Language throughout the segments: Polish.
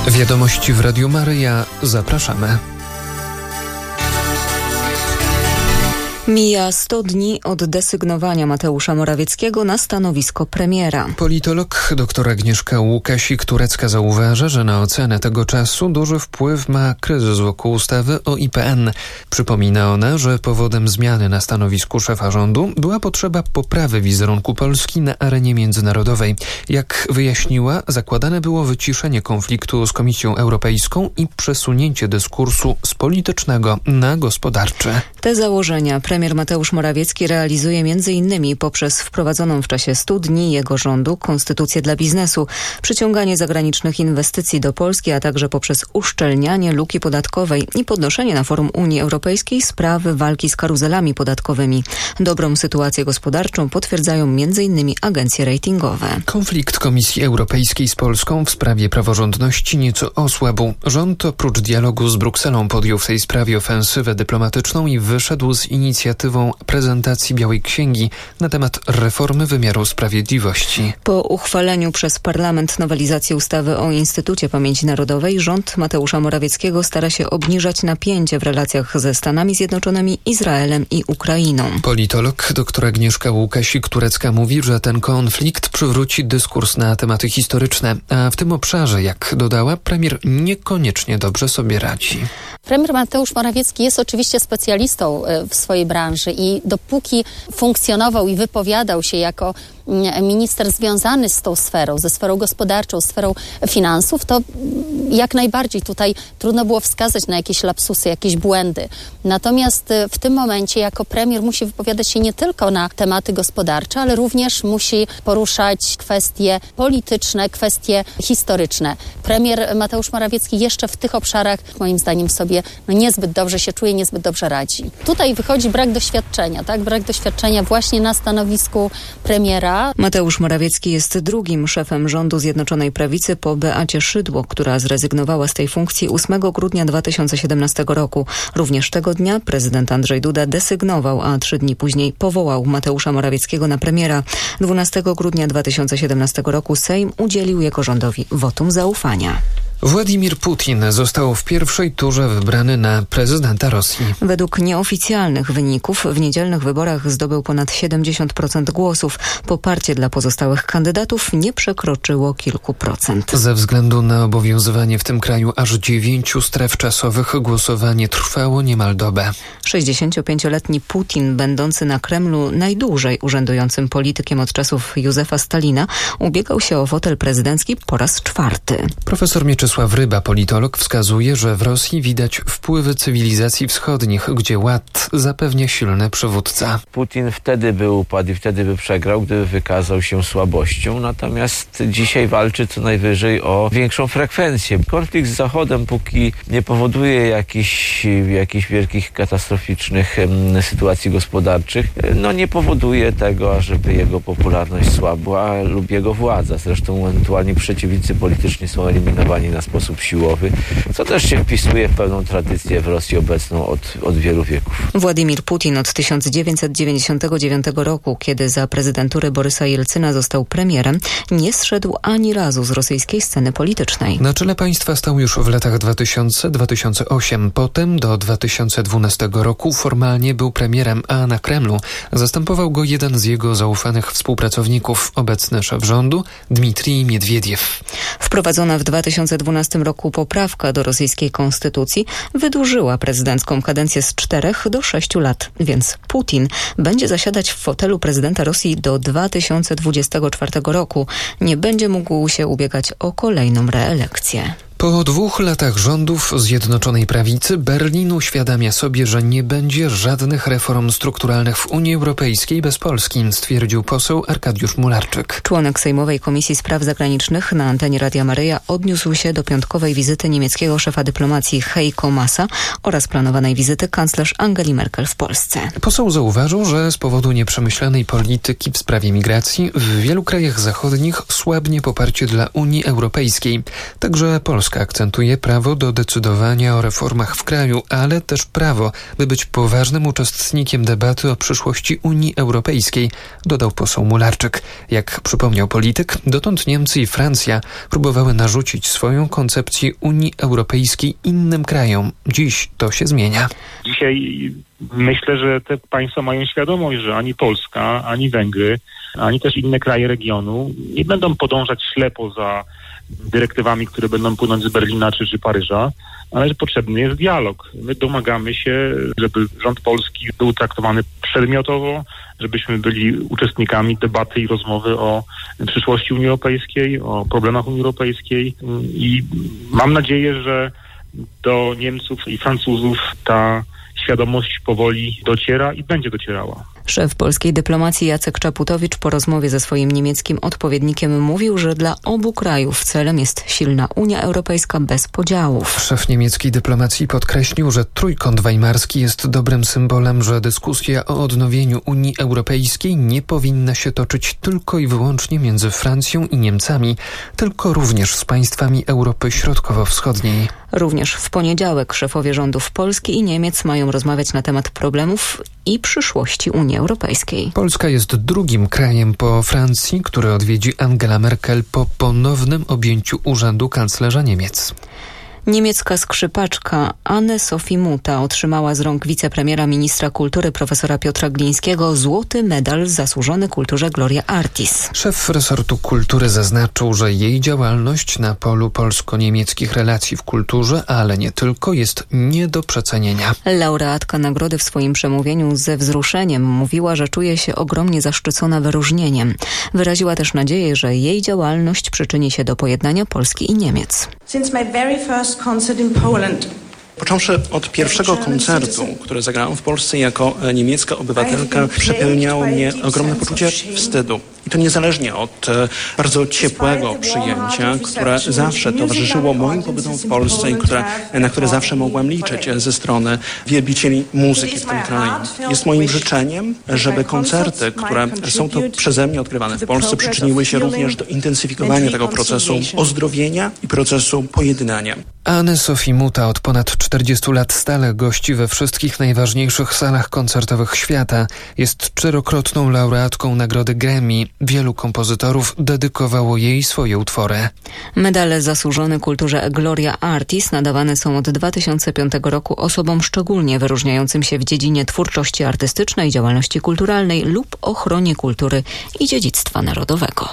Wiadomości w Radiu Maryja. Zapraszamy. Mija 100 dni od desygnowania Mateusza Morawieckiego na stanowisko premiera. Politolog dr Agnieszka Łukasik-Turecka zauważa, że na ocenę tego czasu duży wpływ ma kryzys wokół ustawy o IPN. Przypomina ona, że powodem zmiany na stanowisku szefa rządu była potrzeba poprawy wizerunku Polski na arenie międzynarodowej. Jak wyjaśniła, zakładane było wyciszenie konfliktu z Komisją Europejską i przesunięcie dyskursu z politycznego na gospodarczy. Te założenia premier Mateusz Morawiecki realizuje m.in. poprzez wprowadzoną w czasie 100 dni jego rządu konstytucję dla biznesu, przyciąganie zagranicznych inwestycji do Polski, a także poprzez uszczelnianie luki podatkowej i podnoszenie na forum Unii Europejskiej sprawy walki z karuzelami podatkowymi. Dobrą sytuację gospodarczą potwierdzają m.in. agencje ratingowe. Konflikt Komisji Europejskiej z Polską w sprawie praworządności nieco osłabł. Rząd oprócz dialogu z Brukselą podjął w tej sprawie ofensywę dyplomatyczną i wyszedł z inicjatywą prezentacji Białej Księgi na temat reformy wymiaru sprawiedliwości. Po uchwaleniu przez parlament nowelizacji ustawy o Instytucie Pamięci Narodowej rząd Mateusza Morawieckiego stara się obniżać napięcie w relacjach ze Stanami Zjednoczonymi, Izraelem i Ukrainą. Politolog dr Agnieszka Łukasik-Turecka mówi, że ten konflikt przywróci dyskurs na tematy historyczne, a w tym obszarze, jak dodała, premier niekoniecznie dobrze sobie radzi. Premier Mateusz Morawiecki jest oczywiście specjalistą w swojej branży i dopóki funkcjonował i wypowiadał się jako minister związany z tą sferą, ze sferą gospodarczą, sferą finansów, to jak najbardziej tutaj trudno było wskazać na jakieś lapsusy, jakieś błędy. Natomiast w tym momencie jako premier musi wypowiadać się nie tylko na tematy gospodarcze, ale również musi poruszać kwestie polityczne, kwestie historyczne. Premier Mateusz Morawiecki jeszcze w tych obszarach moim zdaniem sobie niezbyt dobrze się czuje, niezbyt dobrze radzi. Tutaj wychodzi brak doświadczenia, tak? Brak doświadczenia właśnie na stanowisku premiera. Mateusz Morawiecki jest drugim szefem rządu Zjednoczonej Prawicy po Beacie Szydło, która zrezygnowała z tej funkcji 8 grudnia 2017 roku. Również tego dnia prezydent Andrzej Duda desygnował, a 3 dni później powołał Mateusza Morawieckiego na premiera. 12 grudnia 2017 roku Sejm udzielił jego rządowi wotum zaufania. Władimir Putin został w pierwszej turze wybrany na prezydenta Rosji. Według nieoficjalnych wyników w niedzielnych wyborach zdobył ponad 70% głosów. Poparcie dla pozostałych kandydatów nie przekroczyło kilku procent. Ze względu na obowiązywanie w tym kraju aż 9 stref czasowych głosowanie trwało niemal dobę. 65-letni Putin, będący na Kremlu najdłużej urzędującym politykiem od czasów Józefa Stalina, ubiegał się o fotel prezydencki po raz 4. Profesor Mieczysław Ryba, politolog, wskazuje, że w Rosji widać wpływy cywilizacji wschodnich, gdzie ład zapewnia silny przywódca. Putin wtedy by upadł i wtedy by przegrał, gdyby wykazał się słabością, natomiast dzisiaj walczy co najwyżej o większą frekwencję. Konflikt z Zachodem, póki nie powoduje jakichś wielkich, katastroficznych sytuacji gospodarczych, nie powoduje tego, ażeby jego popularność słabła lub jego władza. Zresztą ewentualnie przeciwnicy polityczni są eliminowani na sposób siłowy, co też się wpisuje w pewną tradycję w Rosji obecną od wielu wieków. Władimir Putin od 1999 roku, kiedy za prezydentury Borysa Jelcyna został premierem, nie zszedł ani razu z rosyjskiej sceny politycznej. Na czele państwa stał już w latach 2000-2008. Potem do 2012 roku formalnie był premierem, a na Kremlu zastępował go jeden z jego zaufanych współpracowników, obecny szef rządu Dmitrij Miedwiediew. Wprowadzona w 2012 roku poprawka do rosyjskiej konstytucji wydłużyła prezydencką kadencję z 4 do 6 lat, więc Putin będzie zasiadać w fotelu prezydenta Rosji do 2024 roku. Nie będzie mógł się ubiegać o kolejną reelekcję. Po 2 latach rządów Zjednoczonej Prawicy Berlin uświadamia sobie, że nie będzie żadnych reform strukturalnych w Unii Europejskiej bez Polski, stwierdził poseł Arkadiusz Mularczyk. Członek Sejmowej Komisji Spraw Zagranicznych na antenie Radia Maryja odniósł się do piątkowej wizyty niemieckiego szefa dyplomacji Heiko Maasa oraz planowanej wizyty kanclerz Angeli Merkel w Polsce. Poseł zauważył, że z powodu nieprzemyślanej polityki w sprawie migracji w wielu krajach zachodnich słabnie poparcie dla Unii Europejskiej. Także Polska Polska akcentuje prawo do decydowania o reformach w kraju, ale też prawo, by być poważnym uczestnikiem debaty o przyszłości Unii Europejskiej, dodał poseł Mularczyk. Jak przypomniał polityk, dotąd Niemcy i Francja próbowały narzucić swoją koncepcję Unii Europejskiej innym krajom. Dziś to się zmienia. Dzisiaj myślę, że te państwa mają świadomość, że ani Polska, ani Węgry, ani też inne kraje regionu nie będą podążać ślepo za dyrektywami, które będą płynąć z Berlina czy Paryża, ale że potrzebny jest dialog. My domagamy się, żeby rząd polski był traktowany przedmiotowo, żebyśmy byli uczestnikami debaty i rozmowy o przyszłości Unii Europejskiej, o problemach Unii Europejskiej i mam nadzieję, że do Niemców i Francuzów ta świadomość powoli dociera i będzie docierała. Szef polskiej dyplomacji Jacek Czaputowicz po rozmowie ze swoim niemieckim odpowiednikiem mówił, że dla obu krajów celem jest silna Unia Europejska bez podziałów. Szef niemieckiej dyplomacji podkreślił, że Trójkąt Weimarski jest dobrym symbolem, że dyskusja o odnowieniu Unii Europejskiej nie powinna się toczyć tylko i wyłącznie między Francją i Niemcami, tylko również z państwami Europy Środkowo-Wschodniej. Również w poniedziałek szefowie rządów Polski i Niemiec mają rozmawiać na temat problemów i przyszłości Unii Europejskiej. Polska jest drugim krajem po Francji, który odwiedzi Angela Merkel po ponownym objęciu urzędu kanclerza Niemiec. Niemiecka skrzypaczka Anne-Sophie Muta otrzymała z rąk wicepremiera ministra kultury profesora Piotra Glińskiego złoty medal zasłużony kulturze Gloria Artis. Szef resortu kultury zaznaczył, że jej działalność na polu polsko-niemieckich relacji w kulturze, ale nie tylko, jest nie do przecenienia. Laureatka nagrody w swoim przemówieniu ze wzruszeniem mówiła, że czuje się ogromnie zaszczycona wyróżnieniem. Wyraziła też nadzieję, że jej działalność przyczyni się do pojednania Polski i Niemiec. Począwszy od pierwszego koncertu, który zagrałam w Polsce jako niemiecka obywatelka, przepełniało mnie ogromne poczucie wstydu. I to niezależnie od bardzo ciepłego przyjęcia, które zawsze towarzyszyło moim pobytom w Polsce i na które zawsze mogłam liczyć ze strony wielbicieli muzyki w tym kraju. Jest moim życzeniem, żeby koncerty, które są to przeze mnie odgrywane w Polsce, przyczyniły się również do intensyfikowania tego procesu ozdrowienia i procesu pojednania. Anne-Sophie Muta od ponad 40 lat stale gości we wszystkich najważniejszych salach koncertowych świata. Jest 4-krotną laureatką nagrody Grammy. Wielu kompozytorów dedykowało jej swoje utwory. Medale zasłużone kulturze Gloria Artis nadawane są od 2005 roku osobom szczególnie wyróżniającym się w dziedzinie twórczości artystycznej, działalności kulturalnej lub ochronie kultury i dziedzictwa narodowego.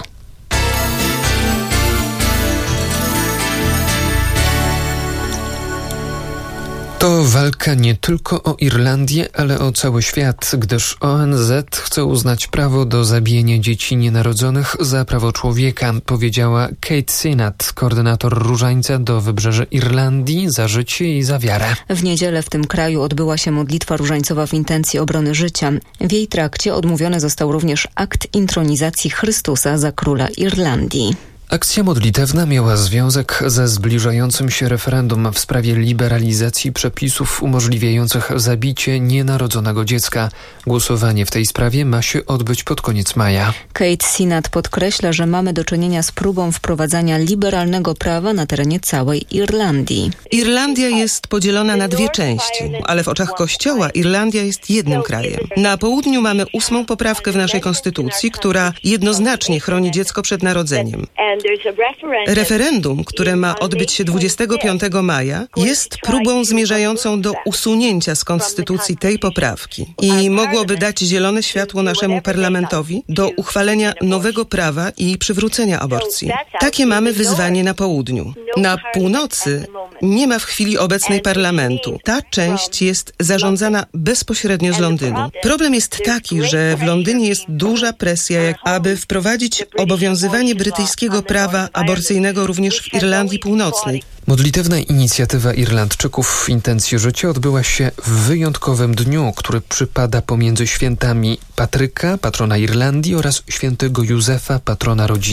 To walka nie tylko o Irlandię, ale o cały świat, gdyż ONZ chce uznać prawo do zabijania dzieci nienarodzonych za prawo człowieka, powiedziała Kate Sinnott, koordynator Różańca do Wybrzeży Irlandii za życie i za wiarę. W niedzielę w tym kraju odbyła się modlitwa różańcowa w intencji obrony życia. W jej trakcie odmówiony został również akt intronizacji Chrystusa za króla Irlandii. Akcja modlitewna miała związek ze zbliżającym się referendum w sprawie liberalizacji przepisów umożliwiających zabicie nienarodzonego dziecka. Głosowanie w tej sprawie ma się odbyć pod koniec maja. Kate Sinnott podkreśla, że mamy do czynienia z próbą wprowadzania liberalnego prawa na terenie całej Irlandii. Irlandia jest podzielona na dwie części, ale w oczach Kościoła Irlandia jest jednym krajem. Na południu mamy 8. poprawkę w naszej konstytucji, która jednoznacznie chroni dziecko przed narodzeniem. Referendum, które ma odbyć się 25 maja, jest próbą zmierzającą do usunięcia z konstytucji tej poprawki i mogłoby dać zielone światło naszemu parlamentowi do uchwalenia nowego prawa i przywrócenia aborcji. Takie mamy wyzwanie na południu. Na północy nie ma w chwili obecnej parlamentu. Ta część jest zarządzana bezpośrednio z Londynu. Problem jest taki, że w Londynie jest duża presja, aby wprowadzić obowiązywanie brytyjskiego prawa aborcyjnego również w Irlandii Północnej. Modlitewna inicjatywa Irlandczyków w intencji życia odbyła się w wyjątkowym dniu, który przypada pomiędzy świętami Patryka, patrona Irlandii, oraz świętego Józefa, patrona rodziny.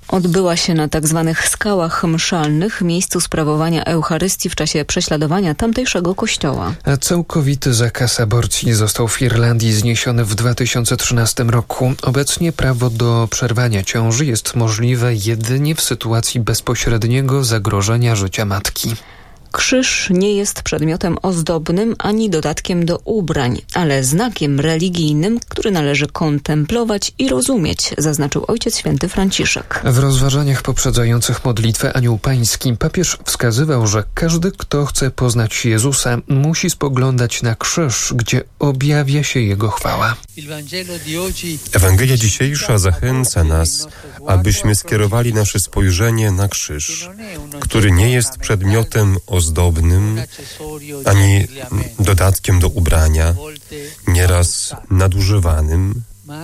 Odbyła się na tzw. skałach mszalnych, miejscu sprawowania Eucharystii w czasie prześladowania tamtejszego kościoła. A całkowity zakaz aborcji został w Irlandii zniesiony w 2013 roku. Obecnie prawo do przerwania ciąży jest możliwe jedynie w sytuacji bezpośredniego zagrożenia życia matki. Krzyż nie jest przedmiotem ozdobnym ani dodatkiem do ubrań, ale znakiem religijnym, który należy kontemplować i rozumieć, zaznaczył Ojciec Święty Franciszek. W rozważaniach poprzedzających modlitwę Anioł Pański papież wskazywał, że każdy, kto chce poznać Jezusa, musi spoglądać na krzyż, gdzie objawia się Jego chwała. Ewangelia dzisiejsza zachęca nas, abyśmy skierowali nasze spojrzenie na krzyż, który nie jest przedmiotem ozdobnym, ani dodatkiem do ubrania, nieraz nadużywanym,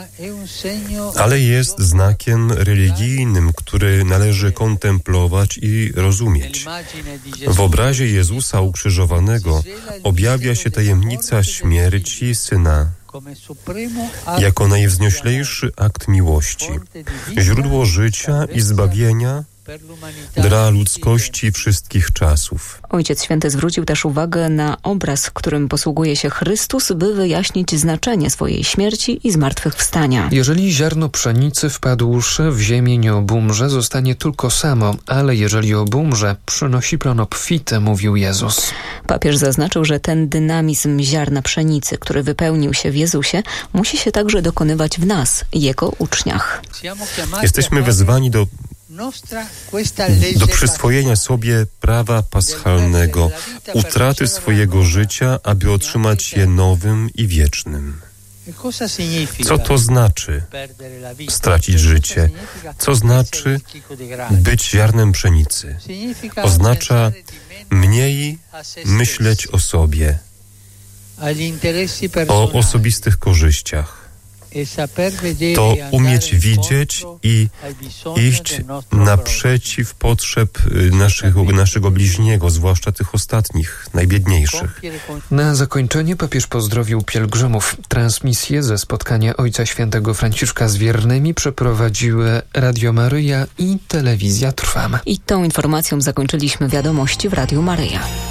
ale jest znakiem religijnym, który należy kontemplować i rozumieć. W obrazie Jezusa ukrzyżowanego objawia się tajemnica śmierci Syna jako najwznioślejszy akt miłości, źródło życia i zbawienia dla ludzkości wszystkich czasów. Ojciec Święty zwrócił też uwagę na obraz, którym posługuje się Chrystus, by wyjaśnić znaczenie swojej śmierci i zmartwychwstania. Jeżeli ziarno pszenicy wpadłszy w ziemię nie obumrze, zostanie tylko samo, ale jeżeli obumrze, przynosi plon obfity, mówił Jezus. Papież zaznaczył, że ten dynamizm ziarna pszenicy, który wypełnił się w Jezusie, musi się także dokonywać w nas, Jego uczniach. Jesteśmy wezwani do przyswojenia sobie prawa paschalnego, utraty swojego życia, aby otrzymać je nowym i wiecznym. Co to znaczy stracić życie? Co znaczy być ziarnem pszenicy? Oznacza mniej myśleć o sobie, o osobistych korzyściach. To umieć widzieć i iść naprzeciw potrzeb naszego bliźniego, zwłaszcza tych ostatnich, najbiedniejszych. Na zakończenie papież pozdrowił pielgrzymów. Transmisję ze spotkania Ojca Świętego Franciszka z wiernymi przeprowadziły Radio Maryja i Telewizja Trwam. I tą informacją zakończyliśmy wiadomości w Radiu Maryja.